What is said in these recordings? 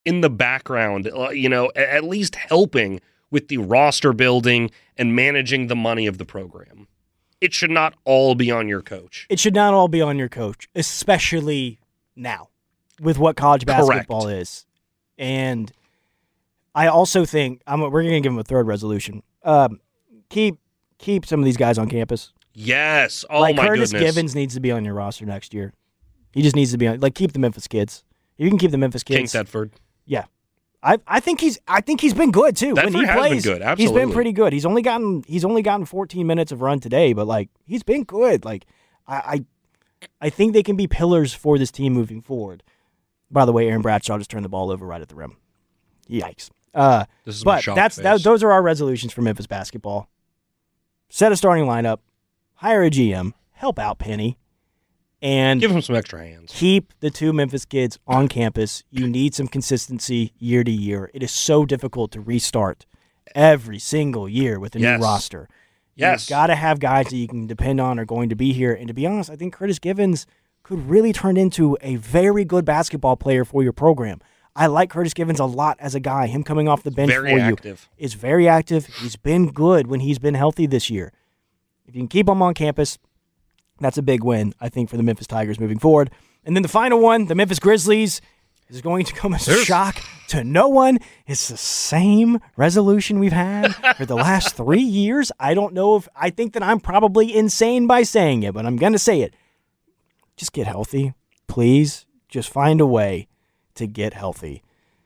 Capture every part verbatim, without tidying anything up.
in the background, uh, you know, at least helping with the roster building and managing the money of the program. It should not all be on your coach. It should not all be on your coach, especially now with what college basketball Correct. is. And I also think I'm, we're going to give them a third resolution. Um, keep keep some of these guys on campus. Yes. Oh, like my Curtis goodness. Givens needs to be on your roster next year. He just needs to be on. Like, keep the Memphis kids. You can keep the Memphis kids. King Thetford. Yeah. I, I think he's I think he's been good too. Thetford when he has plays, been good. He's Absolutely. been pretty good. He's only gotten he's only gotten fourteen minutes of run today, but like he's been good. Like I I, I think they can be pillars for this team moving forward. By the way, Aaron Bradshaw just turned the ball over right at the rim. Yikes. Uh, This is my but shock that's face. that, those are our resolutions for Memphis basketball. Set a starting lineup, hire a G M, help out Penny, and Give him some extra hands. keep the two Memphis kids on campus. You need some consistency year to year. It is so difficult to restart every single year with a Yes. new roster. Yes. You've got to have guys that you can depend on are going to be here. And to be honest, I think Curtis Givens could really turn into a very good basketball player for your program. I like Curtis Givens a lot as a guy. Him coming off the bench Very for active. you is very active. He's been good when he's been healthy this year. If you can keep him on campus, that's a big win, I think, for the Memphis Tigers moving forward. And then the final one, the Memphis Grizzlies, is going to come as a There's- shock to no one. It's the same resolution we've had for the last three years. I don't know if I think that I'm probably insane by saying it, but I'm going to say it. Just get healthy, please. Just find a way to get healthy.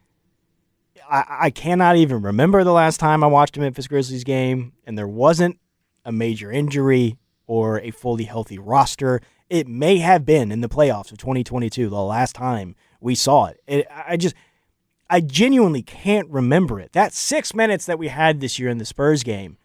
I, I cannot even remember the last time I watched a Memphis Grizzlies game, and there wasn't a major injury or a fully healthy roster. It may have been in the playoffs of twenty twenty-two, the last time we saw it. it. I just, I genuinely can't remember it. That six minutes that we had this year in the Spurs game,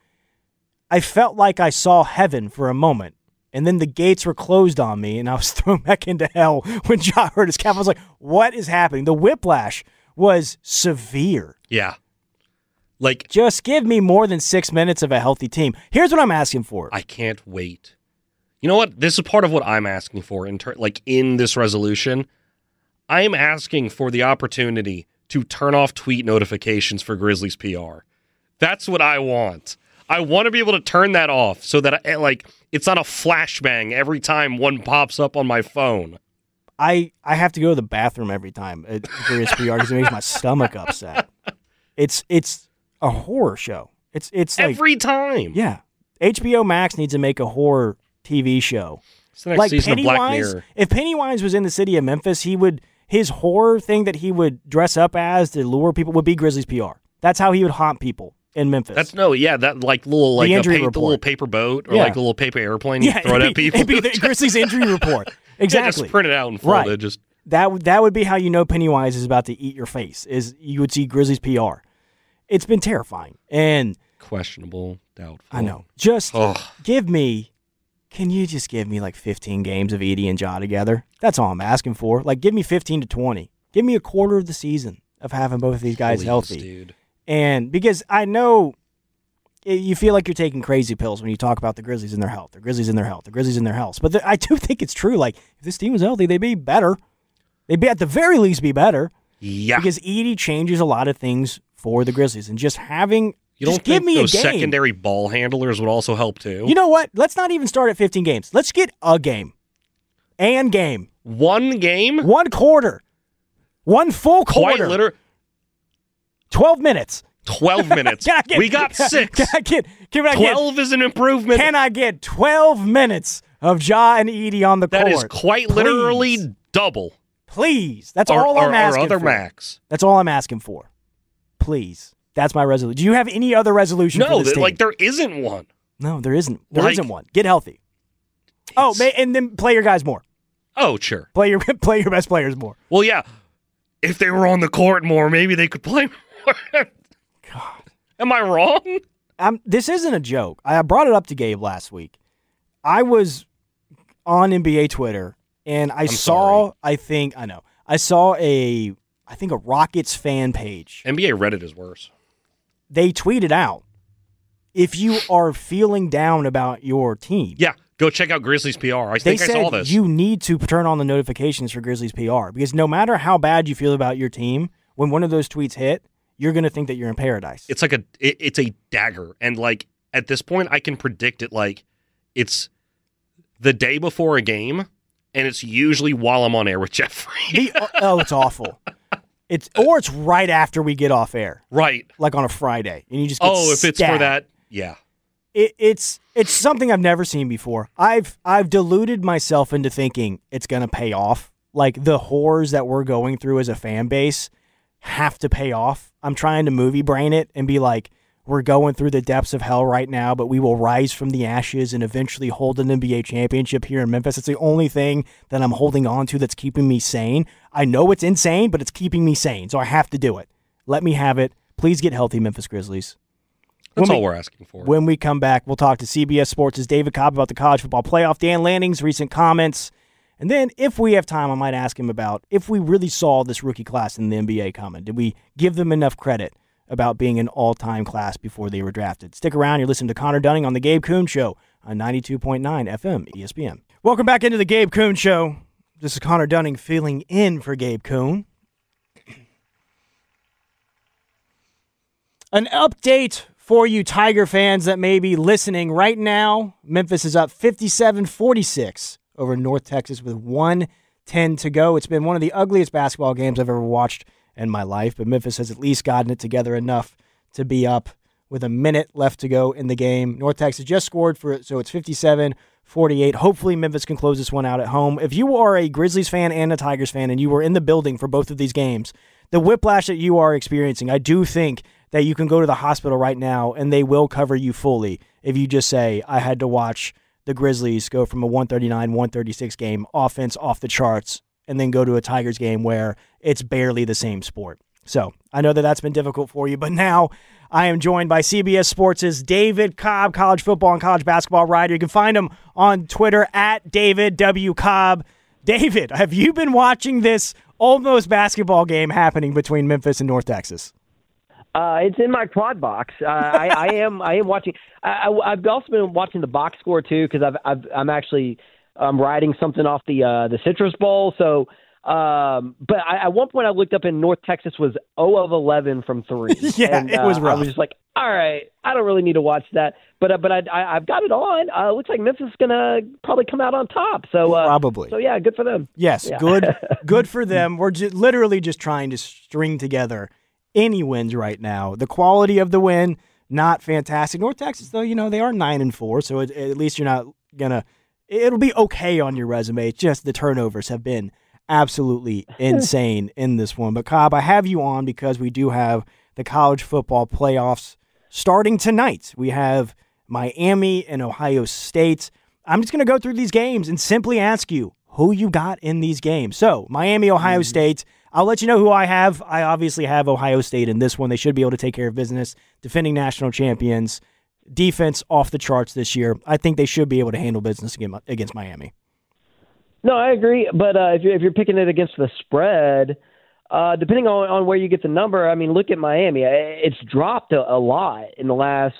I felt like I saw heaven for a moment. And then the gates were closed on me, and I was thrown back into hell when Ja hurt his calf. I was like, what is happening? The whiplash was severe. Yeah. Like, Just give me more than six minutes of a healthy team. Here's what I'm asking for. I can't wait. You know what? This is part of what I'm asking for in ter- like in this resolution. I am asking for the opportunity to turn off tweet notifications for Grizzlies P R. That's what I want. I want to be able to turn that off so that I, like it's not a flashbang every time one pops up on my phone. I, I have to go to the bathroom every time at Grizzlies P R because it makes my stomach upset. It's it's a horror show. It's it's like Every time. yeah. H B O Max needs to make a horror T V show. It's the next Like season of Black Pennywise, Mirror. if Pennywise was in the city of Memphis, he would his horror thing that he would dress up as to lure people would be Grizzlies P R. That's how he would haunt people in Memphis. That's no, yeah, that like little like a injury pa- the report. little paper boat or Yeah. like a little paper airplane you yeah, throw it it'd at be, people. it'd be the Grizzlies injury report. Yeah, Exactly. just print it out and fold Right. it. Just That w- that would be how you know Pennywise is about to eat your face. Is you would see Grizzlies P R. It's been terrifying, and questionable, doubtful. I know. Just Ugh. give me. Can you just give me like fifteen games of Edie and Ja together? That's all I'm asking for. Like, give me fifteen to twenty. Give me a quarter of the season of having both of these guys Please, healthy. dude. And because I know it, you feel like you're taking crazy pills when you talk about the Grizzlies and their health, the Grizzlies and their health, the Grizzlies and their health. But the, I do think it's true. Like, if this team was healthy, they'd be better. They'd be at the very least be better. Yeah. Because Edie changes a lot of things for the Grizzlies, and just having You don't just give think me those a game. secondary ball handlers would also help too? You know what? Let's not even start at fifteen games. Let's get a game, and game, One game? one quarter, one full Quite quarter, literally twelve minutes. twelve minutes. Can I get- we got six. Can I get? Can I get? twelve is an improvement. Can I get twelve minutes of Ja and Edie on the that court? is quite Please. literally double. Please. That's Our, all our, I'm our asking other for. max. That's all I'm asking for. Please. That's my resolution. Do you have any other resolution for No, this th- team? like there isn't one. no, there isn't. There Like- not one. Get healthy. Oh, ma- and then play your guys more. Oh, sure. Play your play your best players more. Well, yeah. If they were on the court more, maybe they could play more. God. Am I wrong? I'm, this isn't a joke. I brought it up to Gabe last week. I was on N B A Twitter, and I saw, sorry. I think, I know, I saw a, I think a Rockets fan page. N B A Reddit is worse. They tweeted out, if you are feeling down about your team, Yeah, go check out Grizzlies P R. I they think I said saw this. you need to turn on the notifications for Grizzlies P R, because no matter how bad you feel about your team, when one of those tweets hit, you're going to think that you're in paradise. It's like a it, it's a dagger, and like at this point, I can predict it. Like it's the day before a game, and it's usually while I'm on air with Jeffrey. the, oh, it's awful. It's or it's right after we get off air, right? Like on a Friday, and you just get oh, if stabbed. it's for that, yeah. It, it's it's something I've never seen before. I've I've deluded myself into thinking it's going to pay off. Like the horrors that we're going through as a fan base have to pay off. I'm trying to movie brain it and be like, we're going through the depths of hell right now, but we will rise from the ashes and eventually hold an N B A championship here in Memphis. It's the only thing that I'm holding on to that's keeping me sane. I know it's insane, but it's keeping me sane, so I have to do it. Let me have it. Please get healthy, Memphis Grizzlies. That's when all we, we're asking for. When we come back, we'll talk to C B S Sports' David Cobb about the college football playoff, Dan Lanning's recent comments, and then if we have time, I might ask him about if we really saw this rookie class in the N B A coming. Did we give them enough credit about being an all-time class before they were drafted? Stick around. You're listening to Connor Dunning on The Gabe Kuhn Show on ninety-two point nine F M E S P N. Welcome back into The Gabe Kuhn Show. This is Connor Dunning filling in for Gabe Kuhn. An update for you Tiger fans that may be listening right now. Memphis is up fifty-seven forty-six over North Texas with one ten to go. It's been one of the ugliest basketball games I've ever watched in my life, but Memphis has at least gotten it together enough to be up with a minute left to go in the game. North Texas just scored for it, so it's fifty-seven forty-eight. Hopefully Memphis can close this one out at home. If you are a Grizzlies fan and a Tigers fan and you were in the building for both of these games, the whiplash that you are experiencing, I do think that you can go to the hospital right now and they will cover you fully if you just say, I had to watch the Grizzlies go from a one thirty-nine one thirty-six game, offense off the charts, and then go to a Tigers game where it's barely the same sport. So I know that that's been difficult for you, but now I am joined by C B S Sports' David Cobb, college football and college basketball writer. You can find him on Twitter at David W. Cobb. David, have you been watching this almost basketball game happening between Memphis and North Texas? Uh, it's in my quad box. Uh, I, I am. I am watching. I, I, I've also been watching the box score too because I've, I've. I'm actually. I'm writing something off the uh, the Citrus Bowl. So, um, but I, at one point I looked up and North Texas was zero of eleven from three. yeah, and, it was uh, rough. I was just like, all right, I don't really need to watch that. But uh, but I, I I've got it on. Uh, looks like Memphis is gonna probably come out on top. So uh, probably. So yeah, good for them. Yes, yeah. good good for them. We're ju- literally just trying to string together any wins right now. The quality of the win, not fantastic. North Texas, though, you know, they are nine and four, so it, at least you're not gonna. It'll be okay on your resume. It's just the turnovers have been absolutely insane in this one. But Cobb, I have you on because we do have the college football playoffs starting tonight. We have Miami and Ohio State. I'm just gonna go through these games and simply ask you who you got in these games. So Miami, Ohio mm-hmm. State. I'll let you know who I have. I obviously have Ohio State in this one. They should be able to take care of business. Defending national champions. Defense off the charts this year. I think they should be able to handle business against Miami. No, I agree. But uh, if, you're, if you're picking it against the spread, uh, depending on, on where you get the number, I mean, look at Miami. It's dropped a, a lot in the last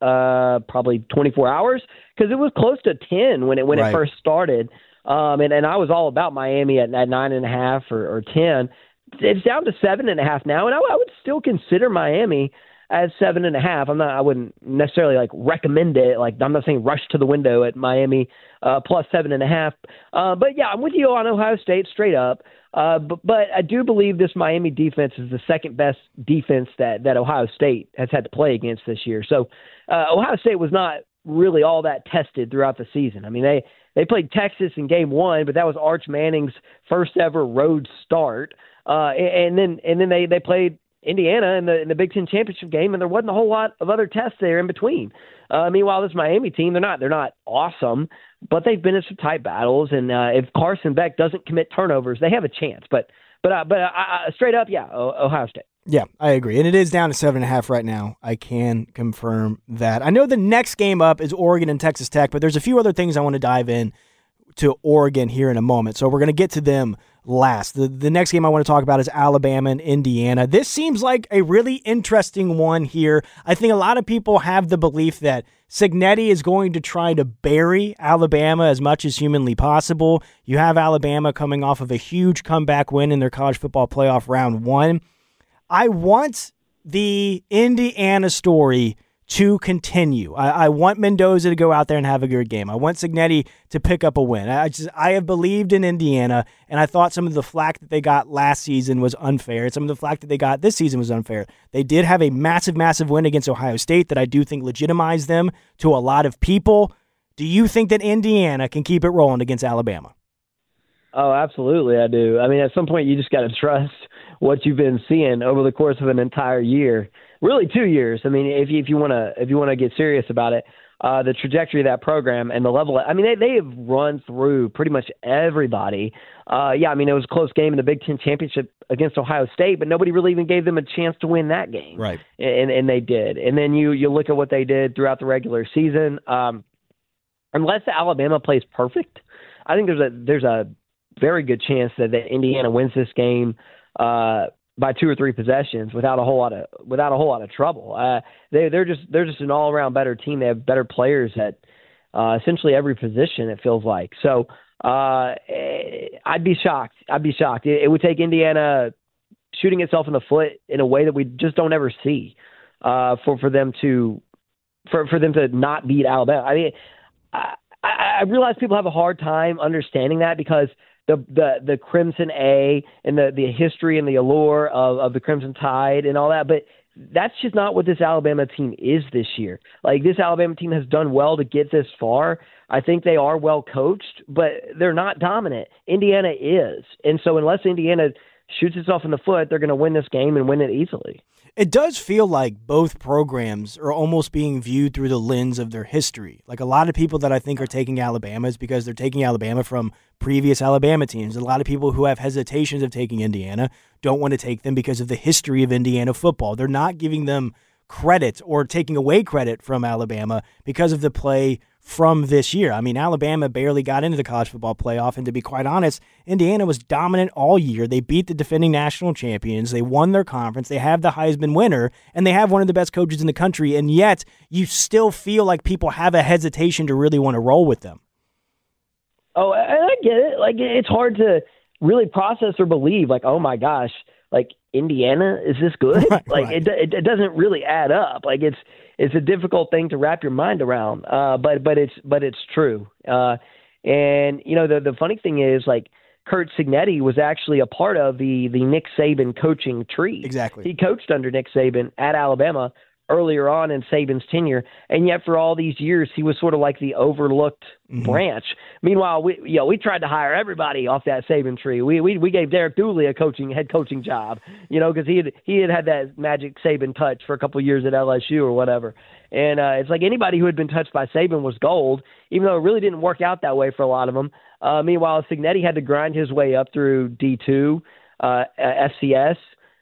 uh, probably twenty-four hours because it was close to ten when it when right. it first started. Um, and, and I was all about Miami at, at nine and a half or, or ten. It's down to seven and a half now, and I, I would still consider Miami as seven and a half. I'm not. I wouldn't necessarily like recommend it. Like I'm not saying rush to the window at Miami uh, plus seven and a half. Uh, but yeah, I'm with you on Ohio State straight up. Uh, but, but I do believe this Miami defense is the second best defense that that Ohio State has had to play against this year. So uh, Ohio State was not really all that tested throughout the season. I mean they. They played Texas in game one, but that was Arch Manning's first ever road start. Uh, and then and then they, they played Indiana in the in the Big Ten championship game, and there wasn't a whole lot of other tests there in between. Uh, meanwhile, this Miami team, they're not they're not awesome, but they've been in some tight battles. And uh, if Carson Beck doesn't commit turnovers, they have a chance. But but uh, but uh, uh, straight up, yeah, Ohio State. Yeah, I agree. And it is down to seven and a half right now. I can confirm that. I know the next game up is Oregon and Texas Tech, but there's a few other things I want to dive in to Oregon here in a moment. So we're going to get to them last. The, the next game I want to talk about is Alabama and Indiana. This seems like a really interesting one here. I think a lot of people have the belief that Cignetti is going to try to bury Alabama as much as humanly possible. You have Alabama coming off of a huge comeback win in their college football playoff round one. I want the Indiana story to continue. I, I want Mendoza to go out there and have a good game. I want Cignetti to pick up a win. I just I have believed in Indiana, and I thought some of the flack that they got last season was unfair. Some of the flack that they got this season was unfair. They did have a massive, massive win against Ohio State that I do think legitimized them to a lot of people. Do you think that Indiana can keep it rolling against Alabama? Oh, absolutely, I do. I mean, at some point, you just got to trust what you've been seeing over the course of an entire year, really two years. I mean, if you, if you want to if you want to get serious about it, uh, the trajectory of that program and the level. I mean, they they have run through pretty much everybody. Uh, yeah, I mean, it was a close game in the Big Ten championship against Ohio State, but nobody really even gave them a chance to win that game. Right, and and they did. And then you you look at what they did throughout the regular season. Um, unless Alabama plays perfect, I think there's a there's a very good chance that, that Indiana wins this game uh, by two or three possessions without a whole lot of without a whole lot of trouble. Uh, they they're just they're just an all around better team. They have better players at uh, essentially every position. It feels like so. Uh, I'd be shocked. I'd be shocked. It, it would take Indiana shooting itself in the foot in a way that we just don't ever see uh, for for them to for for them to not beat Alabama. I mean, I, I realize people have a hard time understanding that because the the the Crimson A and the, the history and the allure of, of the Crimson Tide and all that, but that's just not what this Alabama team is this year. Like, this Alabama team has done well to get this far. I think they are well coached, but they're not dominant. Indiana is. And so unless Indiana shoots itself in the foot, they're going to win this game and win it easily. It does feel like both programs are almost being viewed through the lens of their history. Like, a lot of people that I think are taking Alabama is because they're taking Alabama from previous Alabama teams. A lot of people who have hesitations of taking Indiana don't want to take them because of the history of Indiana football. They're not giving them credit or taking away credit from Alabama because of the play from this year. I mean, Alabama barely got into the college football playoff, and to be quite honest, Indiana was dominant all year. They beat the defending national champions. They won their conference. They have the Heisman winner, and they have one of the best coaches in the country, and yet you still feel like people have a hesitation to really want to roll with them. Oh, and I get it. Like, it's hard to really process or believe, like, oh my gosh, like, Indiana is this good? Right, like, right. It, it it doesn't really add up. Like, it's it's a difficult thing to wrap your mind around. Uh, but but it's but it's true. Uh, and you know the the funny thing is, like, Curt Cignetti was actually a part of the the Nick Saban coaching tree. Exactly. He coached under Nick Saban at Alabama earlier on in Saban's tenure, and yet for all these years he was sort of like the overlooked mm-hmm. branch. Meanwhile, we you know we tried to hire everybody off that Saban tree. We we we gave Derek Dooley a coaching head coaching job, you know, because he had he had had that magic Saban touch for a couple of years at L S U or whatever. And uh, it's like anybody who had been touched by Saban was gold, even though it really didn't work out that way for a lot of them. Uh, meanwhile, Cignetti had to grind his way up through D two, uh, F C S.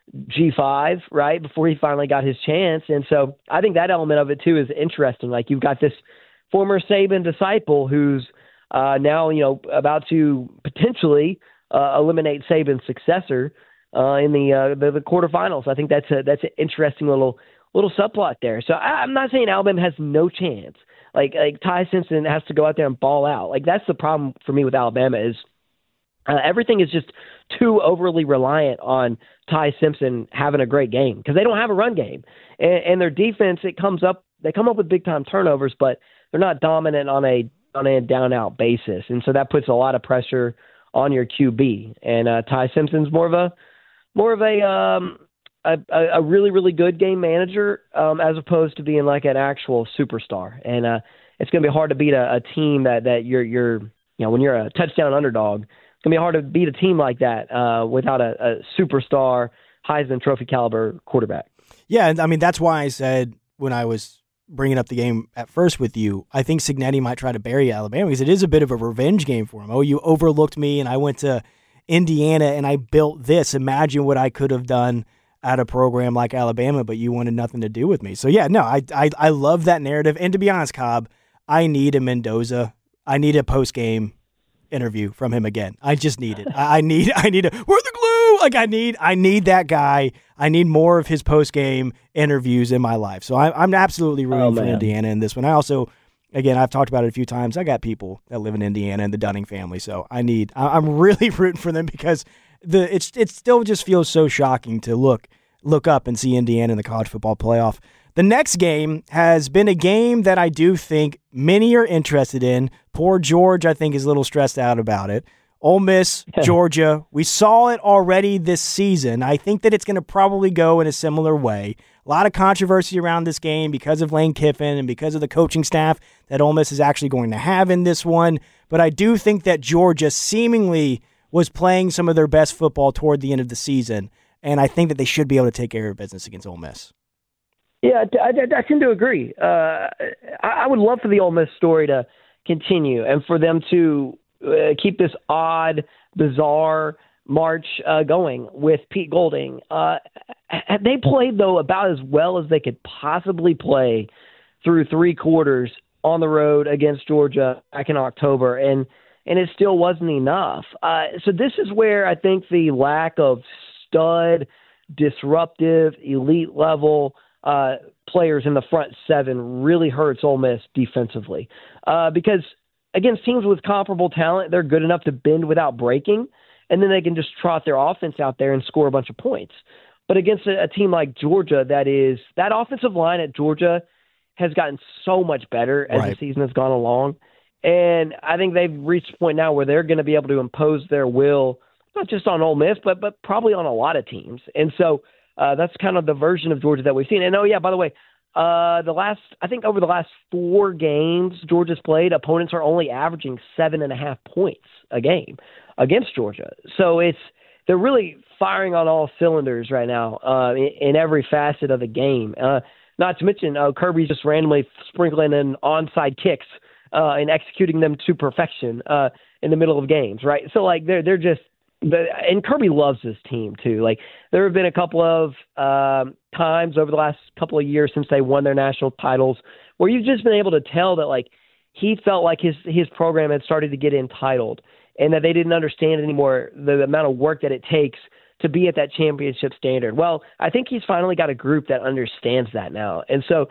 G five, right, before he finally got his chance. And so I think that element of it, too, is interesting. Like, you've got this former Saban disciple who's uh, now, you know, about to potentially uh, eliminate Saban's successor uh, in the, uh, the the quarterfinals. I think that's a that's an interesting little little subplot there. So I, I'm not saying Alabama has no chance. Like, like Ty Simpson has to go out there and ball out. Like, that's the problem for me with Alabama is uh, everything is just too overly reliant on Ty Simpson having a great game because they don't have a run game, and, and their defense it comes up they come up with big time turnovers, but they're not dominant on a on a down out basis, and so that puts a lot of pressure on your Q B. And uh, Ty Simpson's more of a more of a um, a, a really really good game manager um, as opposed to being like an actual superstar, and uh, it's going to be hard to beat a, a team that that you're you're you know when you're a touchdown underdog. It's going to be hard to beat a team like that uh, without a, a superstar Heisman Trophy caliber quarterback. Yeah, I mean, that's why I said when I was bringing up the game at first with you, I think Cignetti might try to bury Alabama because it is a bit of a revenge game for him. Oh, you overlooked me and I went to Indiana and I built this. Imagine what I could have done at a program like Alabama, but you wanted nothing to do with me. So, yeah, no, I, I, I love that narrative. And to be honest, Cobb, I need a Mendoza. I need a post-game interview from him again. I just need it. I need I need a where's the glue? Like I need I need that guy. I need more of his post game interviews in my life. So I, I'm absolutely rooting oh, for Indiana in this one. I also, again, I've talked about it a few times. I got people that live in Indiana and the Dunning family, so I need. I'm really rooting for them because the it's it still just feels so shocking to look look up and see Indiana in the college football playoff. The next game has been a game that I do think many are interested in. Poor George, I think, is a little stressed out about it. Ole Miss, Georgia, we saw it already this season. I think that it's going to probably go in a similar way. A lot of controversy around this game because of Lane Kiffin and because of the coaching staff that Ole Miss is actually going to have in this one. But I do think that Georgia seemingly was playing some of their best football toward the end of the season, and I think that they should be able to take care of business against Ole Miss. Yeah, I, I, I tend to agree. Uh, I, I would love for the Ole Miss story to continue and for them to uh, keep this odd, bizarre march uh, going with Pete Golding. Uh, they played, though, about as well as they could possibly play through three quarters on the road against Georgia back in October, and and it still wasn't enough. Uh, so this is where I think the lack of stud, disruptive, elite level uh, players in the front seven really hurts Ole Miss defensively. Uh, because against teams with comparable talent, they're good enough to bend without breaking, and then they can just trot their offense out there and score a bunch of points. But against a, a team like Georgia, that is that offensive line at Georgia has gotten so much better as right. the season has gone along. And I think they've reached a point now where they're going to be able to impose their will, not just on Ole Miss, but but probably on a lot of teams. And so uh, that's kind of the version of Georgia that we've seen. And, oh, yeah, by the way, uh, the last I think over the last four games Georgia's played, opponents are only averaging seven and a half points a game against Georgia. So it's they're really firing on all cylinders right now uh, in, in every facet of the game. Uh, not to mention uh, Kirby's just randomly sprinkling in onside kicks Uh, and executing them to perfection uh, in the middle of games, right? So, like, they're they're just the, and Kirby loves this team too. Like, there have been a couple of um, times over the last couple of years since they won their national titles where you've just been able to tell that, like, he felt like his his program had started to get entitled and that they didn't understand anymore the, the amount of work that it takes to be at that championship standard. Well, I think he's finally got a group that understands that now, and so.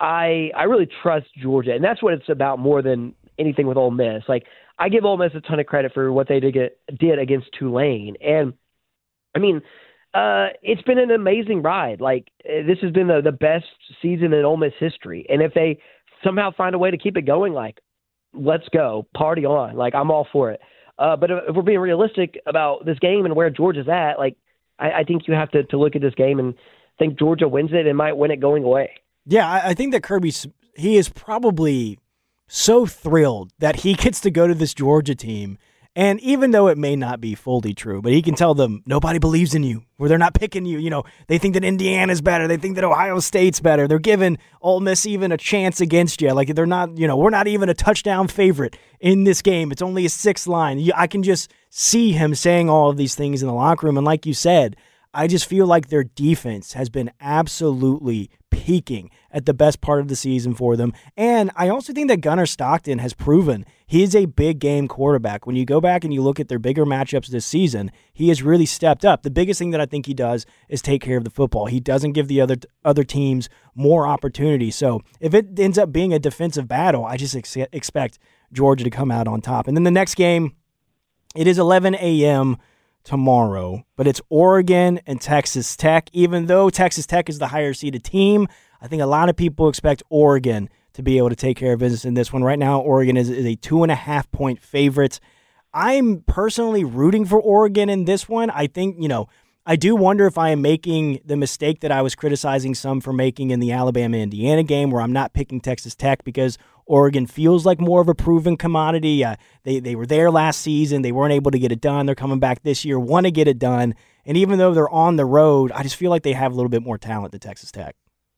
I I really trust Georgia, and that's what it's about more than anything with Ole Miss. Like, I give Ole Miss a ton of credit for what they did, did against Tulane, and I mean, uh, it's been an amazing ride. Like, this has been the, the best season in Ole Miss history, and if they somehow find a way to keep it going, like, let's go, party on. Like, I'm all for it. Uh, but if we're being realistic about this game and where Georgia's at, like, I, I think you have to, to look at this game and think Georgia wins it and might win it going away. Yeah, I think that Kirby's he is probably so thrilled that he gets to go to this Georgia team. And even though it may not be fully true, but he can tell them nobody believes in you, or they're not picking you. You know, they think that Indiana's better. They think that Ohio State's better. They're giving Ole Miss even a chance against you. Like, they're not, you know, we're not even a touchdown favorite in this game. It's only a sixth line. I can just see him saying all of these things in the locker room. And like you said, I just feel like their defense has been absolutely peaking at the best part of the season for them. And I also think that Gunnar Stockton has proven he is a big game quarterback. When you go back and you look at their bigger matchups this season, he has really stepped up. The biggest thing that I think he does is take care of the football. He doesn't give the other other teams more opportunity. So if it ends up being a defensive battle, I just ex- expect Georgia to come out on top. And then the next game, it is eleven a.m. tomorrow, but it's Oregon and Texas Tech. Even though Texas Tech is the higher seeded team, I think a lot of people expect Oregon to be able to take care of business in this one. Right now, Oregon is, is a two and a half point favorite. I'm personally rooting for Oregon in this one. I think, you know, I do wonder if I am making the mistake that I was criticizing some for making in the Alabama-Indiana game, where I'm not picking Texas Tech because Oregon feels like more of a proven commodity. Uh, they they were there last season. They weren't able to get it done. They're coming back this year, want to get it done. And even though they're on the road, I just feel like they have a little bit more talent than Texas Tech.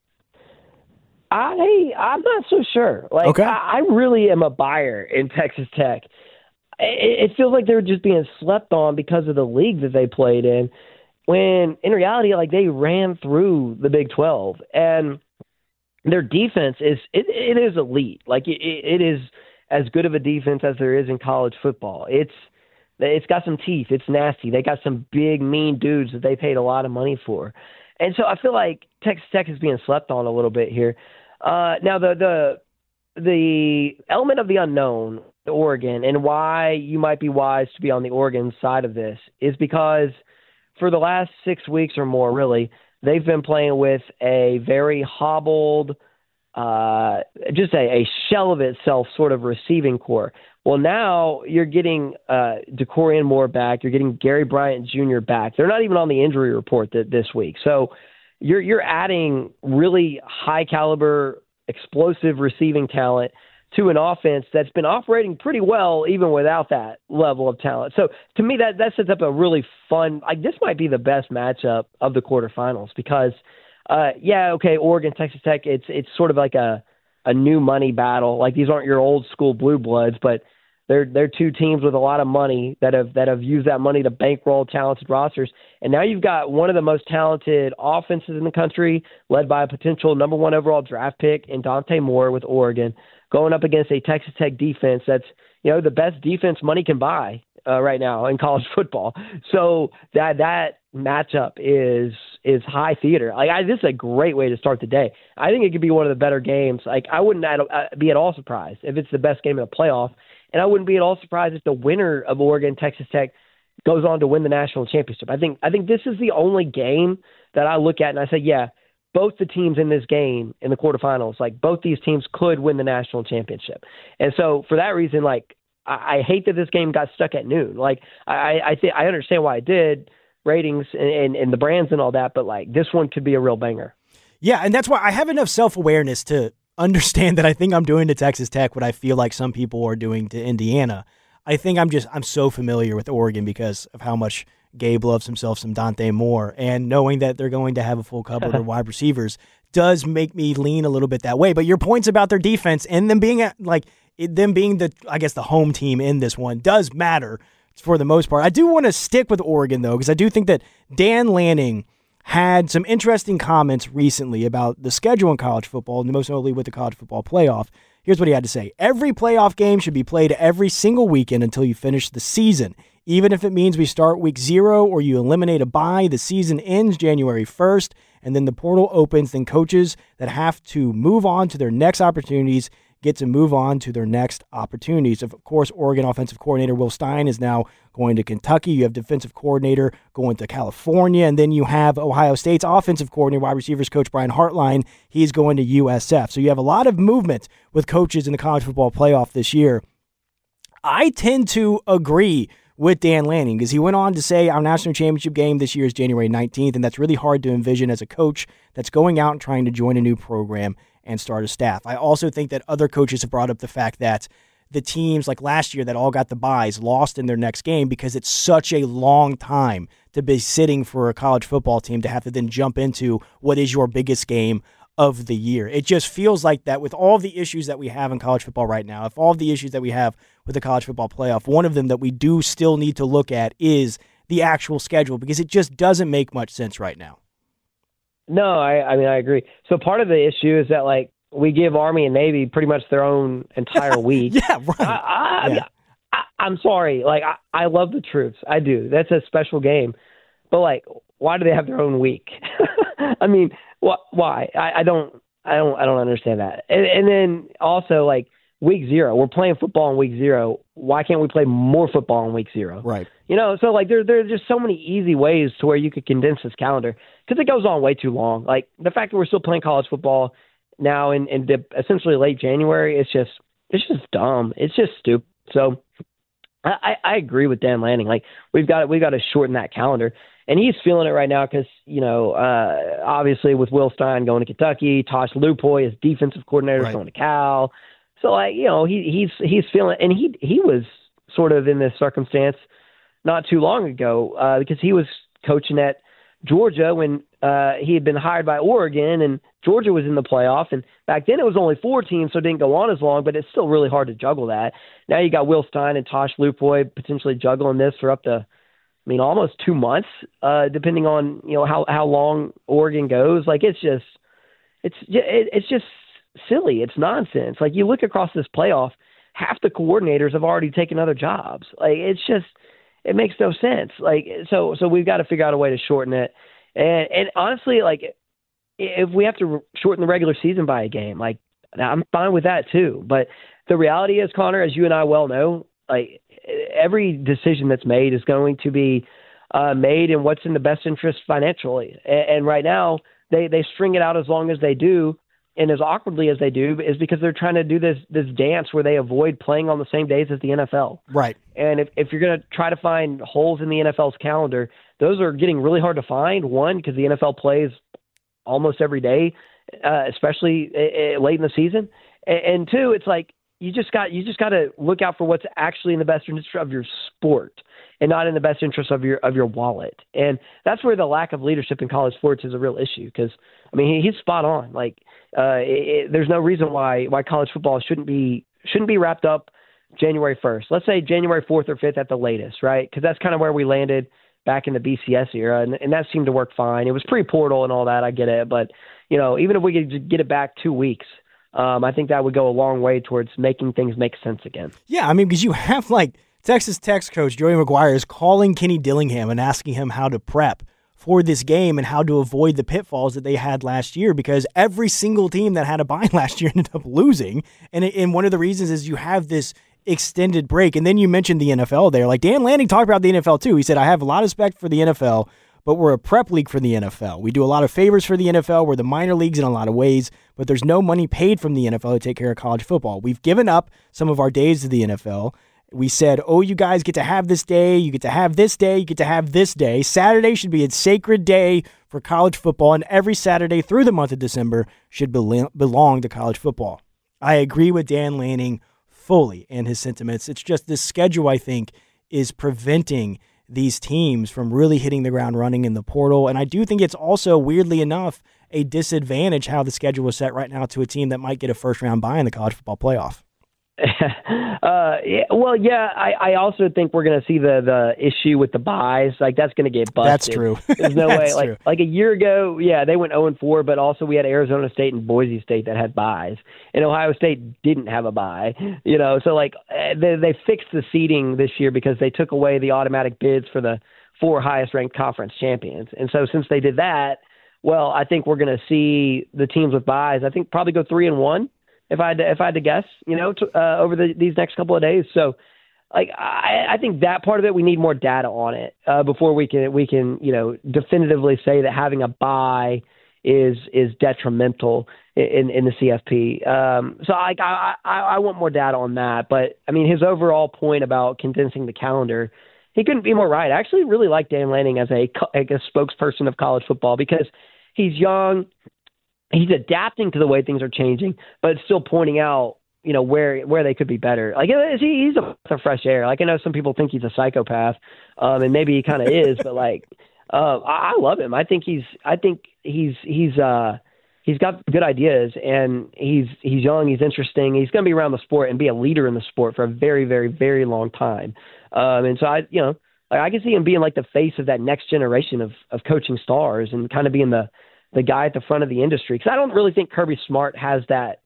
I, I'm not so sure. Like, okay. I, I really am a buyer in Texas Tech. It, it feels like they're just being slept on because of the league that they played in, when in reality, like, they ran through the Big twelve, and their defense is it, it is elite. Like, it, it is as good of a defense as there is in college football. It's it's got some teeth. It's nasty. They got some big, mean dudes that they paid a lot of money for, and so I feel like Texas Tech is being slept on a little bit here. Uh, now the the the element of the unknown, the Oregon, and why you might be wise to be on the Oregon side of this is because for the last six weeks or more, really, they've been playing with a very hobbled, uh, just a, a shell of itself sort of receiving core. Well, now you're getting uh, DeCorian Moore back. You're getting Gary Bryant Junior back. They're not even on the injury report th- this week. So you're you're adding really high caliber, explosive receiving talent to an offense that's been operating pretty well even without that level of talent. So to me, that, that sets up a really fun, like this might be the best matchup of the quarterfinals because, uh, yeah, okay, Oregon, Texas Tech, it's it's sort of like a, a new money battle. Like these aren't your old school blue bloods, but they're they're two teams with a lot of money that have that have used that money to bankroll talented rosters. And now you've got one of the most talented offenses in the country, led by a potential number one overall draft pick in Dante Moore with Oregon, going up against a Texas Tech defense that's, you know, the best defense money can buy uh, right now in college football. So that that matchup is is high theater. Like I, this is a great way to start the day. I think it could be one of the better games. Like I wouldn't at, uh, be at all surprised if it's the best game in the playoff, and I wouldn't be at all surprised if the winner of Oregon Texas Tech goes on to win the national championship. I think I think this is the only game that I look at and I say, yeah, both the teams in this game in the quarterfinals, like both these teams could win the national championship. And so for that reason, like I, I hate that this game got stuck at noon. Like I I think I understand why it did, ratings and, and, and the brands and all that, but like this one could be a real banger. Yeah, and that's why I have enough self-awareness to understand that I think I'm doing to Texas Tech what I feel like some people are doing to Indiana. I think I'm just I'm so familiar with Oregon because of how much Gabe loves himself some Dante Moore, and knowing that they're going to have a full cupboard of wide receivers does make me lean a little bit that way. But your points about their defense and them being at, like it, them being the I guess the home team in this one does matter for the most part. I do want to stick with Oregon though, because I do think that Dan Lanning had some interesting comments recently about the schedule in college football, and most notably with the college football playoff. Here's what he had to say. Every playoff game should be played every single weekend until you finish the season. Even if it means we start week zero or you eliminate a bye, the season ends January first, and then the portal opens, then coaches that have to move on to their next opportunities get to move on to their next opportunities. Of course, Oregon offensive coordinator Will Stein is now going to Kentucky. You have defensive coordinator going to California, and then you have Ohio State's offensive coordinator, wide receivers coach Brian Hartline. He's going to U S F. So you have a lot of movement with coaches in the college football playoff this year. I tend to agree with Dan Lanning because he went on to say our national championship game this year is January nineteenth, and that's really hard to envision as a coach that's going out and trying to join a new program and start a staff. I also think that other coaches have brought up the fact that the teams like last year that all got the byes lost in their next game because it's such a long time to be sitting for a college football team to have to then jump into what is your biggest game of the year. It just feels like that with all the issues that we have in college football right now, if all of the issues that we have with the college football playoff, one of them that we do still need to look at is the actual schedule because it just doesn't make much sense right now. No, I, I mean, I agree. So part of the issue is that, like, we give Army and Navy pretty much their own entire week. yeah, right. I, I, yeah. I, I'm sorry. Like, I, I love the troops. I do. That's a special game. But, like, why do they have their own week? I mean, wh- why? I, I don't I don't, I don't understand that. And, and then also, like, week zero. We're playing football in week zero. Why can't we play more football in week zero? Right. You know, so like there there are just so many easy ways to where you could condense this calendar because it goes on way too long. Like the fact that we're still playing college football now in, in the, essentially late January, it's just it's just dumb. It's just stupid. So I, I agree with Dan Lanning. Like we've got we've got to shorten that calendar, and he's feeling it right now because you know uh, obviously with Will Stein going to Kentucky, Tosh Lupoy as defensive coordinator right. going to Cal. So, like, you know, he he's he's feeling, and he he was sort of in this circumstance not too long ago uh, because he was coaching at Georgia when uh, he had been hired by Oregon, and Georgia was in the playoff. And back then it was only four teams, so it didn't go on as long, but it's still really hard to juggle that. Now you got Will Stein and Tosh Lupoy potentially juggling this for up to, I mean, almost two months, uh, depending on, you know, how, how long Oregon goes. Like, it's just, it's it, it's just, silly. It's nonsense. Like you look across this playoff, half the coordinators have already taken other jobs. Like it's just, it makes no sense. Like, so, so we've got to figure out a way to shorten it. And, and honestly, like if we have to shorten the regular season by a game, like I'm fine with that too. But the reality is, Connor, as you and I well know, like every decision that's made is going to be uh, made and what's in the best interest financially. And, and right now, they, they string it out as long as they do and as awkwardly as they do is because they're trying to do this this dance where they avoid playing on the same days as the N F L. Right. And if, if you're going to try to find holes in the N F L's calendar, those are getting really hard to find. One, because the N F L plays almost every day, uh, especially uh, late in the season. And, and two, it's like you just got you just got to look out for what's actually in the best interest of your sport and not in the best interest of your of your wallet. And that's where the lack of leadership in college sports is a real issue. Because I mean, he, he's spot on. Like, uh, it, it, there's no reason why why college football shouldn't be shouldn't be wrapped up January first. Let's say January fourth or fifth at the latest, right? Because that's kind of where we landed back in the B C S era, and, and that seemed to work fine. It was pre-portal and all that, I get it. But, you know, even if we could get it back two weeks, um, I think that would go a long way towards making things make sense again. Yeah, I mean, because you have, like, Texas Tech's coach, Joey McGuire, is calling Kenny Dillingham and asking him how to prep for this game and how to avoid the pitfalls that they had last year, because every single team that had a bye last year ended up losing. And, and one of the reasons is you have this extended break. And then you mentioned the N F L there. Like, Dan Lanning talked about the N F L too. He said, I have a lot of respect for the N F L, but we're a prep league for the N F L. We do a lot of favors for the N F L. We're the minor leagues in a lot of ways, but there's no money paid from the N F L to take care of college football. We've given up some of our days to the N F L. We said, oh, you guys get to have this day, you get to have this day, you get to have this day. Saturday should be a sacred day for college football, and every Saturday through the month of December should bel- belong to college football. I agree with Dan Lanning fully in his sentiments. It's just this schedule, I think, is preventing these teams from really hitting the ground running in the portal. And I do think it's also, weirdly enough, a disadvantage how the schedule was set right now to a team that might get a first-round bye in the college football playoff. uh, yeah, well, yeah, I, I also think we're going to see the, the issue with the buys. Like, that's going to get busted. That's true. There's no That's way. true. Like, like a year ago, yeah, they went oh and four, but also we had Arizona State and Boise State that had buys, and Ohio State didn't have a bye. You know, so like they, they fixed the seeding this year because they took away the automatic bids for the four highest ranked conference champions. And so since they did that, well, I think we're going to see the teams with buys, I think probably go three and one. If I had to, if I had to guess, you know, to, uh, over the, these next couple of days. So, like, I, I think that part of it, we need more data on it uh, before we can we can you know definitively say that having a bye is is detrimental in in the C F P. Um, so, like, I, I I want more data on that. But I mean, his overall point about condensing the calendar, he couldn't be more right. I actually really like Dan Lanning as a like a spokesperson of college football because he's young. He's adapting to the way things are changing, but still pointing out, you know, where where they could be better. Like, he, he's a breath of fresh air. Like, I know some people think he's a psychopath, um, and maybe he kind of is, but like, uh, I, I love him. I think he's I think he's he's uh, he's got good ideas, and he's he's young. He's interesting. He's going to be around the sport and be a leader in the sport for a very very very long time. Um, and so I, you know, I can see him being like the face of that next generation of of coaching stars and kind of being the the guy at the front of the industry. Because I don't really think Kirby Smart has that,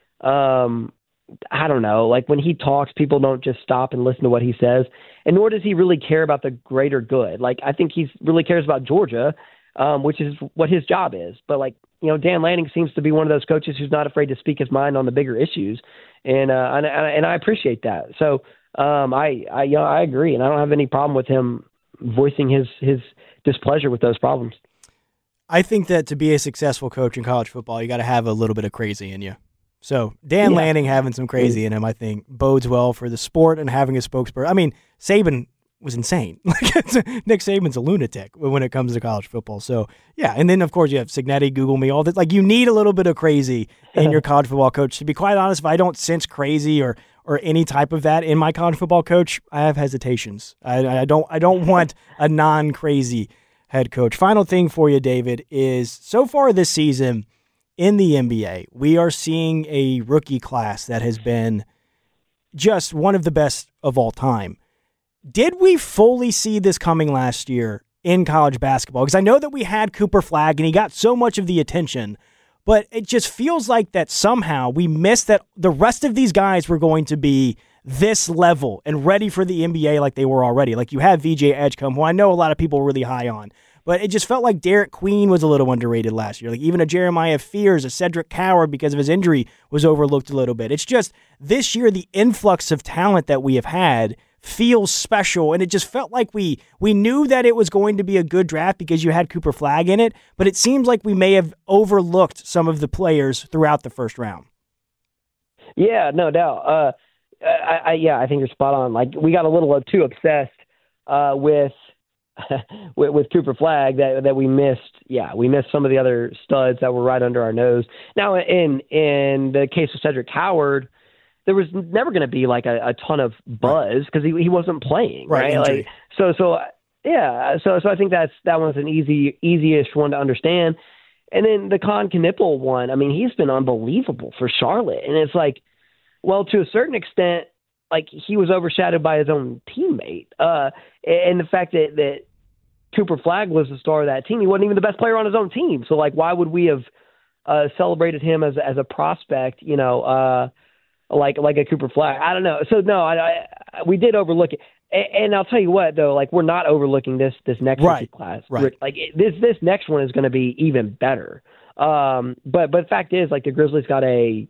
um, I don't know, like when he talks, people don't just stop and listen to what he says. And nor does he really care about the greater good. Like, I think he really cares about Georgia, um, which is what his job is. But, like, you know, Dan Lanning seems to be one of those coaches who's not afraid to speak his mind on the bigger issues. And, uh, and, and I appreciate that. So um, I, I, you know, I agree. And I don't have any problem with him voicing his, his displeasure with those problems. I think that to be a successful coach in college football, you got to have a little bit of crazy in you. So Dan yeah. Lanning having some crazy in him, I think, bodes well for the sport and having a spokesperson. I mean, Saban was insane. Nick Saban's a lunatic when it comes to college football. So, yeah. And then, of course, you have Signetti, Google Me, all that. Like, you need a little bit of crazy in your college football coach. To be quite honest, if I don't sense crazy or or any type of that in my college football coach, I have hesitations. I, I don't I don't want a non-crazy head coach. Final thing for you, David, is so far this season in the N B A, we are seeing a rookie class that has been just one of the best of all time. Did we fully see this coming last year in college basketball? Because I know that we had Cooper Flagg and he got so much of the attention, but it just feels like that somehow we missed that the rest of these guys were going to be this level and ready for the N B A like they were already. Like, you have V J Edgecombe, who I know a lot of people were really high on, but it just felt like Derek Queen was a little underrated last year. Like, even a Jeremiah Fears, a Cedric Coward, because of his injury, was overlooked a little bit. It's just this year, the influx of talent that we have had feels special, and it just felt like we we knew that it was going to be a good draft because you had Cooper Flagg in it, but it seems like we may have overlooked some of the players throughout the first round. Yeah, no doubt. Uh, I, I, yeah, I think you're spot on. Like, we got a little too obsessed uh, with, with with Cooper Flagg that that we missed. Yeah, we missed some of the other studs that were right under our nose. Now, in in the case of Cedric Howard, there was never going to be like a, a ton of buzz because he he wasn't playing, right? right? Like, so so yeah, so so I think that's that one's an easy easiest one to understand. And then the Con Knipple one, I mean, he's been unbelievable for Charlotte, and it's like, well, to a certain extent, like he was overshadowed by his own teammate, uh, and the fact that that Cooper Flagg was the star of that team, he wasn't even the best player on his own team. So like, why would we have uh, celebrated him as as a prospect? You know. Uh, like like a Cooper Flagg. I don't know. So, no, I, I, we did overlook it. And, and I'll tell you what, though, like, we're not overlooking this this next right. class. Right. Like, this this next one is going to be even better. Um, but but the fact is, like, the Grizzlies got a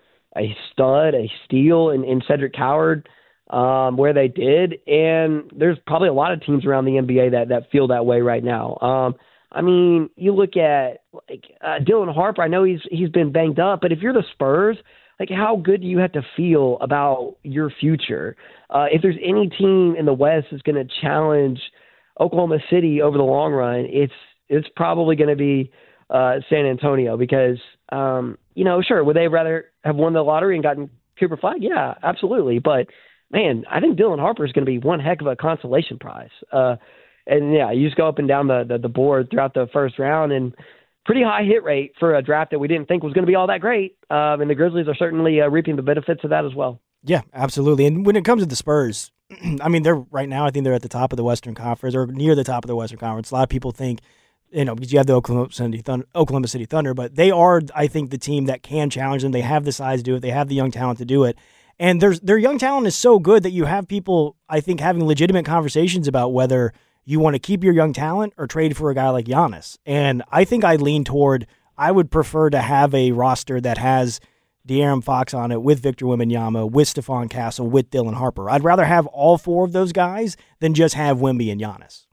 a stud, a steal in, in Cedric Howard um, where they did. And there's probably a lot of teams around the N B A that, that feel that way right now. Um, I mean, you look at, like, uh, Dylan Harper. I know he's he's been banged up, but if you're the Spurs – like, how good do you have to feel about your future? Uh, if there's any team in the West that's going to challenge Oklahoma City over the long run, it's it's probably going to be uh, San Antonio because, um, you know, sure, would they rather have won the lottery and gotten Cooper Flagg? Yeah, absolutely. But, man, I think Dylan Harper is going to be one heck of a consolation prize. Uh, and, yeah, you just go up and down the, the, the board throughout the first round and – pretty high hit rate for a draft that we didn't think was going to be all that great. Um, and the Grizzlies are certainly uh, reaping the benefits of that as well. Yeah, absolutely. And when it comes to the Spurs, I mean, they're right now, I think they're at the top of the Western Conference or near the top of the Western Conference. A lot of people think, you know, because you have the Oklahoma City Thunder, Oklahoma City Thunder, but they are, I think, the team that can challenge them. They have the size to do it. They have the young talent to do it. And there's, their young talent is so good that you have people, I think, having legitimate conversations about whether you want to keep your young talent or trade for a guy like Giannis. And I think I lean toward, I would prefer to have a roster that has De'Aaron Fox on it with Victor Wembanyama, with Stephon Castle, with Dylan Harper. I'd rather have all four of those guys than just have Wemby and Giannis.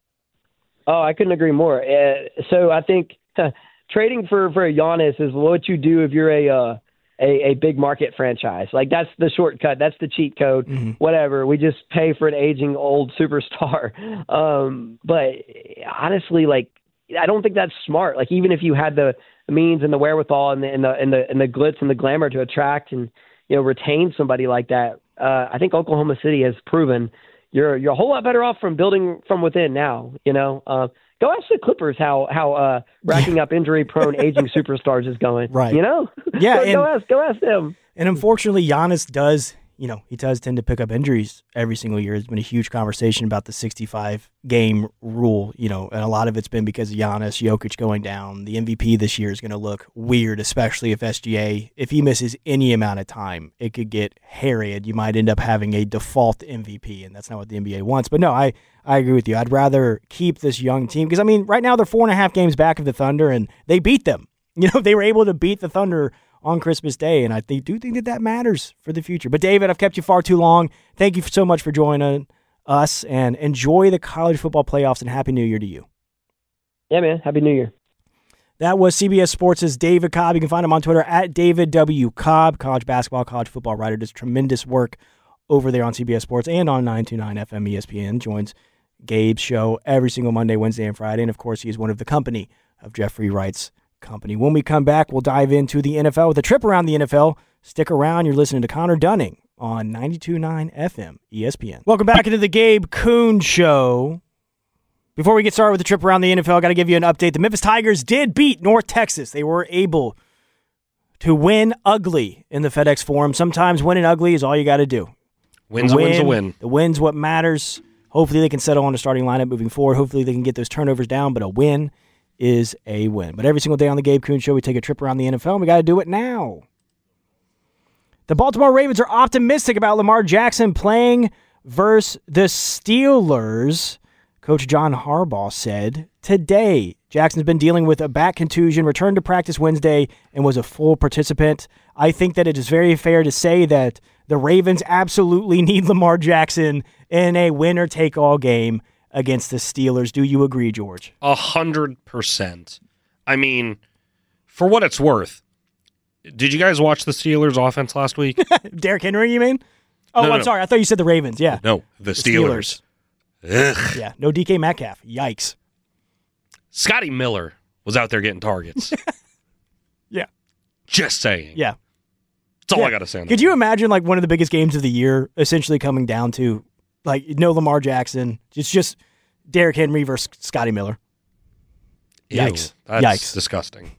Oh, I couldn't agree more. Uh, so I think uh, trading for, for a Giannis is what you do if you're a, uh, a a big market franchise. Like, that's the shortcut. That's the cheat code. Mm-hmm. Whatever. We just pay for an aging old superstar. Um, but honestly, like, I don't think that's smart. Like, even if you had the means and the wherewithal and the and the and the, and the glitz and the glamour to attract and, you know, retain somebody like that, uh, I think Oklahoma City has proven you're you're a whole lot better off from building from within now. You know, uh, go ask the Clippers how how uh, racking up injury-prone aging superstars is going. Right. You know. Yeah. go, and, go ask go ask them. And unfortunately, Giannis does. You know, he does tend to pick up injuries every single year. There's been a huge conversation about the sixty-five game rule, you know, and a lot of it's been because of Giannis, Jokic going down. The M V P this year is going to look weird, especially if S G A, if he misses any amount of time, it could get hairy and you might end up having a default M V P, and that's not what the N B A wants. But no, I, I agree with you. I'd rather keep this young team because, I mean, right now they're four and a half games back of the Thunder, and they beat them. You know, they were able to beat the Thunder on Christmas Day, and I think, do think that that matters for the future. But, David, I've kept you far too long. Thank you so much for joining us, and enjoy the college football playoffs, and Happy New Year to you. Yeah, man. Happy New Year. That was C B S Sports' David Cobb. You can find him on Twitter at David W. Cobb, college basketball, college football writer. Does tremendous work over there on C B S Sports and on nine twenty-nine F M E S P N. Joins Gabe's show every single Monday, Wednesday, and Friday. And, of course, he is one of the company of Jeffrey Wright's company. When we come back, we'll dive into the N F L with a trip around the N F L. Stick around. You're listening to Connor Dunning on ninety-two point nine F M E S P N. Welcome back into the Gabe Kuhn Show. Before we get started with the trip around the N F L, I got to give you an update. The Memphis Tigers did beat North Texas. They were able to win ugly in the FedEx Forum. Sometimes winning ugly is all you got to do. Win's a win's a win. The win's what matters. Hopefully they can settle on a starting lineup moving forward. Hopefully they can get those turnovers down, but a win is a win. But every single day on the Gabe Kuhn Show, we take a trip around the N F L, and we got to do it now. The Baltimore Ravens are optimistic about Lamar Jackson playing versus the Steelers. Coach John Harbaugh said today Jackson's been dealing with a back contusion, returned to practice Wednesday, and was a full participant. I think that it is very fair to say that the Ravens absolutely need Lamar Jackson in a winner-take-all game against the Steelers. Do you agree, George? A hundred percent. I mean, for what it's worth, did you guys watch the Steelers' offense last week? Derrick Henry, you mean? Oh, No, no, I'm no. sorry. I thought you said the Ravens. Yeah. No, the Steelers. Ugh. Yeah, no D K Metcalf. Yikes. Scotty Miller was out there getting targets. Yeah. Just saying. Yeah. That's all Yeah. I got to say on that. Could you imagine like one of the biggest games of the year essentially coming down to like no Lamar Jackson? It's just Derrick Henry versus Scotty Miller. Ew, Yikes. That's Yikes. disgusting.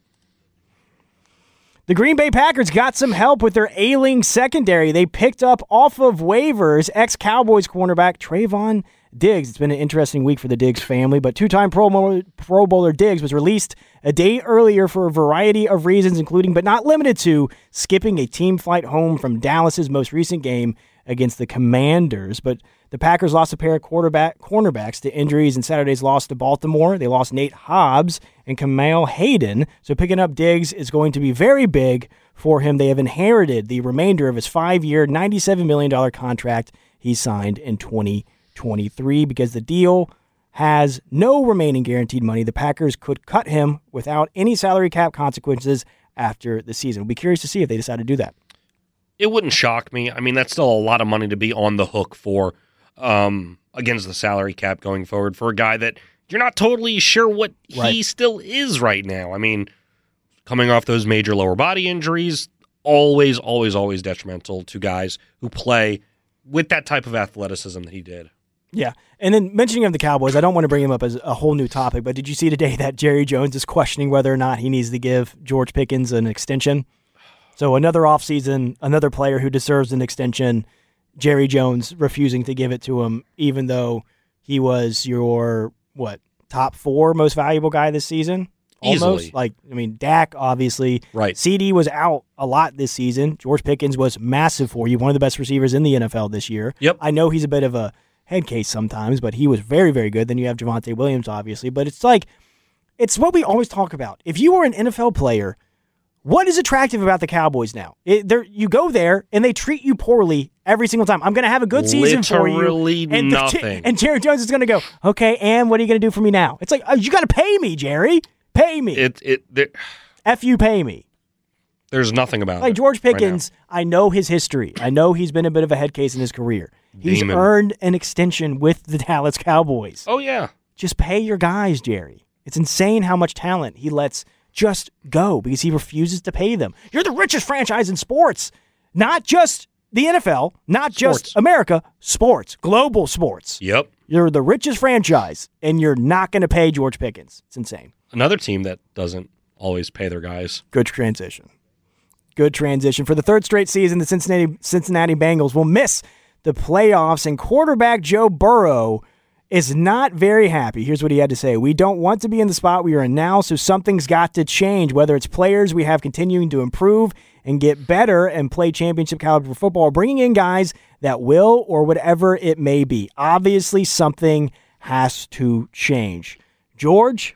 The Green Bay Packers got some help with their ailing secondary. They picked up off of waivers ex-Cowboys cornerback Trayvon Diggs. It's been an interesting week for the Diggs family, but two-time Pro Bowler, Pro Bowler Diggs was released a day earlier for a variety of reasons, including but not limited to skipping a team flight home from Dallas's most recent game against the Commanders. But the Packers lost a pair of quarterback cornerbacks to injuries in Saturday's loss to Baltimore. They lost Nate Hobbs and Kamal Hayden, so picking up Diggs is going to be very big for him. They have inherited the remainder of his five-year, ninety-seven million dollars contract he signed in twenty twenty-three. Because the deal has no remaining guaranteed money, the Packers could cut him without any salary cap consequences after the season. We'll be curious to see if they decide to do that. It wouldn't shock me. I mean, that's still a lot of money to be on the hook for um, against the salary cap going forward for a guy that you're not totally sure what Right. he still is right now. I mean, coming off those major lower body injuries, always, always, always detrimental to guys who play with that type of athleticism that he did. Yeah. And then mentioning of the Cowboys, I don't want to bring him up as a whole new topic, but did you see today that Jerry Jones is questioning whether or not he needs to give George Pickens an extension? So another offseason, another player who deserves an extension, Jerry Jones refusing to give it to him, even though he was your, what, top four most valuable guy this season? Almost. Easily. Like, I mean, Dak, obviously. Right. C D was out a lot this season. George Pickens was massive for you, one of the best receivers in the N F L this year. Yep. I know he's a bit of a head case sometimes, but he was very, very good. Then you have Javonte Williams, obviously. But it's like, it's what we always talk about. If you are an N F L player, what is attractive about the Cowboys now? It, you go there, and they treat you poorly every single time. I'm going to have a good season for you. Literally And, nothing. and Jerry Jones is going to go, okay, and what are you going to do for me now? It's like, oh, you got to pay me, Jerry. Pay me. It it there, F you pay me. there's nothing about Like it George right now. Pickens, I know his history. I know he's been a bit of a head case in his career. He's Demon. earned an extension with the Dallas Cowboys. Oh yeah. Just pay your guys, Jerry. It's insane how much talent he lets just go because he refuses to pay them. You're the richest franchise in sports, not just the N F L, not Sports. just America, sports, global sports. Yep. You're the richest franchise, and you're not going to pay George Pickens. It's insane. Another team that doesn't always pay their guys. Good transition. Good transition. For the third straight season, the Cincinnati Cincinnati Bengals will miss the playoffs, and quarterback Joe Burrow is not very happy. Here's what he had to say. We don't want to be in the spot we are in now, so something's got to change, whether it's players we have continuing to improve and get better and play championship caliber football, or bringing in guys that will, or whatever it may be. Obviously, something has to change. George,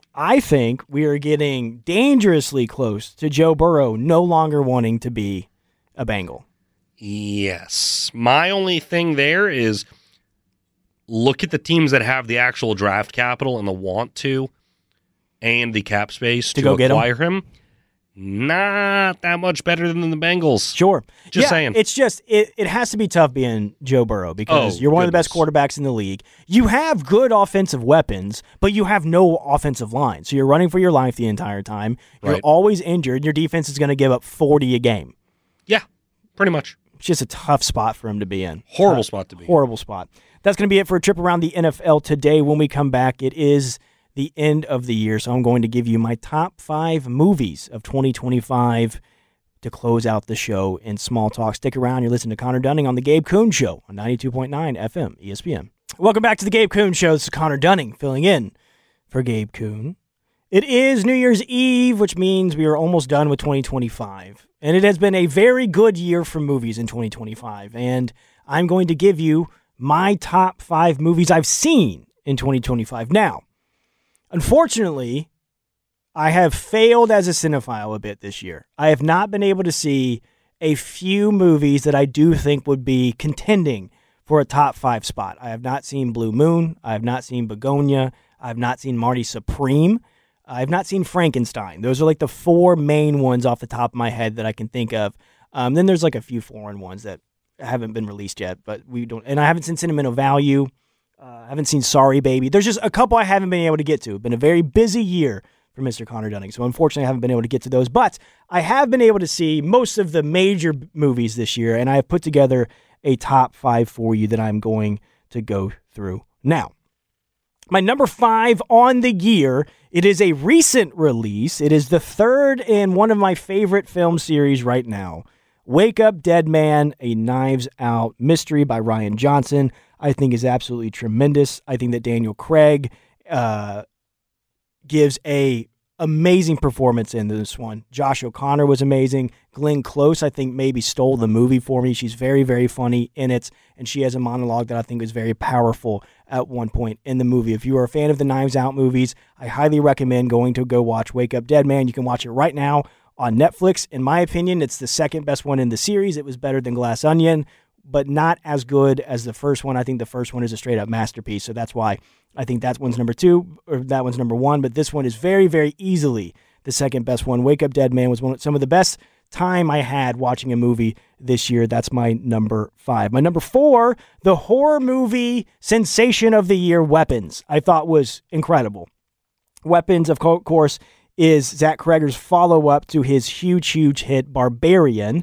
I think we are getting dangerously close to Joe Burrow no longer wanting to be a Bengal. Yes. My only thing there is look at the teams that have the actual draft capital and the want to and the cap space To to, go get him? acquire him. Not that much better than the Bengals. Sure. Just Yeah, saying. It's just, it, it has to be tough being Joe Burrow because Oh, you're one of the best goodness. quarterbacks in the league. You have good offensive weapons, but you have no offensive line. So you're running for your life the entire time. You're Right. always injured. Your defense is going to give up forty a game. Yeah, pretty much. It's just a tough spot for him to be in. Horrible Tough- spot to be in. Horrible spot. That's going to be it for a trip around the N F L today. When we come back, it is the end of the year, so I'm going to give you my top five movies of twenty twenty-five to close out the show in small talk. Stick around. You're listening to Connor Dunning on The Gabe Kuhn Show on ninety-two point nine F M E S P N. Welcome back to The Gabe Kuhn Show. This is Connor Dunning filling in for Gabe Kuhn. It is New Year's Eve, which means we are almost done with twenty twenty-five. And it has been a very good year for movies in twenty twenty-five. And I'm going to give you my top five movies I've seen in twenty twenty-five. Now, unfortunately, I have failed as a cinephile a bit this year. I have not been able to see a few movies that I do think would be contending for a top five spot. I have not seen Blue Moon. I have not seen Begonia. I have not seen Marty Supreme. I have not seen Frankenstein. Those are like the four main ones off the top of my head that I can think of. Um, then there's like a few foreign ones that haven't been released yet, but we don't. And I haven't seen Sentimental Value. Uh, I haven't seen Sorry Baby. There's just a couple I haven't been able to get to. It's been a very busy year for Mister Connor Dunning, so unfortunately I haven't been able to get to those. But I have been able to see most of the major movies this year, and I have put together a top five for you that I'm going to go through now. My number five on the year, it is a recent release. It is the third in one of my favorite film series right now. Wake Up Dead Man, a Knives Out mystery by Rian Johnson, I think is absolutely tremendous. I think that Daniel Craig uh, gives a amazing performance in this one. Josh O'Connor was amazing. Glenn Close, I think, maybe stole the movie for me. She's very, very funny in it, and she has a monologue that I think is very powerful at one point in the movie. If you are a fan of the Knives Out movies, I highly recommend going to go watch Wake Up Dead Man. You can watch it right now on Netflix. In my opinion, it's the second best one in the series. It was better than Glass Onion, but not as good as the first one. I think the first one is a straight-up masterpiece, so that's why I think that one's number two, or that one's number one, but this one is very, very easily the second best one. Wake Up Dead Man was one of, some of the best time I had watching a movie this year. That's my number five. My number four, the horror movie sensation of the year, Weapons, I thought was incredible. Weapons, of course, is Zach Cregger's follow-up to his huge, huge hit, Barbarian.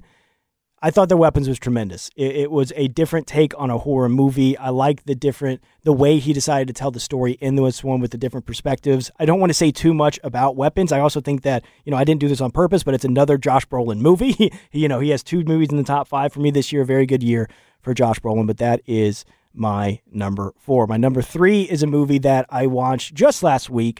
I thought The Weapons was tremendous. It, it was a different take on a horror movie. I like the different, the way he decided to tell the story in this one with the different perspectives. I don't want to say too much about Weapons. I also think that, you know, I didn't do this on purpose, but it's another Josh Brolin movie. he, you know, he has two movies in the top five for me this year. A very good year for Josh Brolin, but that is my number four. My number three is a movie that I watched just last week,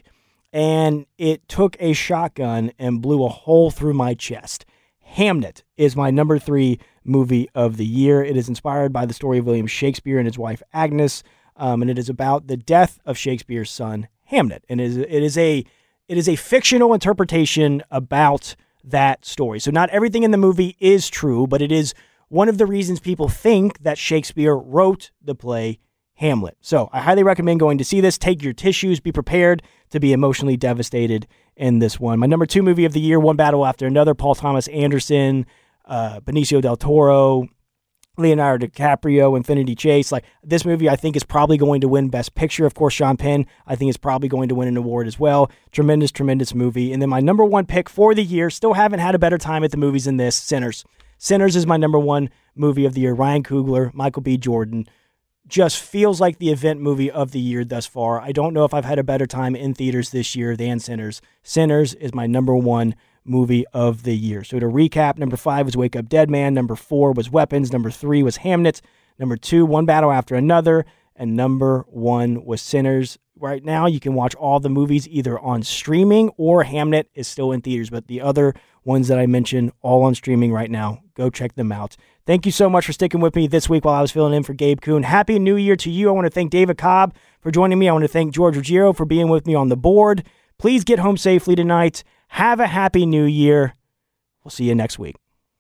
and it took a shotgun and blew a hole through my chest. Hamnet is my number three movie of the year. It is inspired by the story of William Shakespeare and his wife Agnes, um, and it is about the death of Shakespeare's son Hamnet. And it is, it is a it is a fictional interpretation about that story. So not everything in the movie is true, but it is one of the reasons people think that Shakespeare wrote the play Hamlet. So I highly recommend going to see this. Take your tissues. Be prepared to be emotionally devastated in this one. My number two movie of the year, One Battle After Another, Paul Thomas Anderson, uh, Benicio del Toro, Leonardo DiCaprio, Infinity Chase. Like, this movie, I think, is probably going to win Best Picture. Of course, Sean Penn, I think, is probably going to win an award as well. Tremendous, tremendous movie. And then my number one pick for the year, still haven't had a better time at the movies than this, Sinners. Sinners is my number one movie of the year. Ryan Coogler, Michael B. Jordan. Just feels like the event movie of the year thus far. I don't know if I've had a better time in theaters this year than Sinners. Sinners is my number one movie of the year. So to recap, number five was Wake Up Dead Man. Number four was Weapons. Number three was Hamnet. Number two, One Battle After Another. And number one was Sinners. Right now, you can watch all the movies either on streaming or Hamnet is still in theaters. But the other ones that I mentioned, all on streaming right now. Go check them out. Thank you so much for sticking with me this week while I was filling in for Gabe Kuhn. Happy New Year to you. I want to thank David Cobb for joining me. I want to thank George Ruggiero for being with me on the board. Please get home safely tonight. Have a happy New Year. We'll see you next week.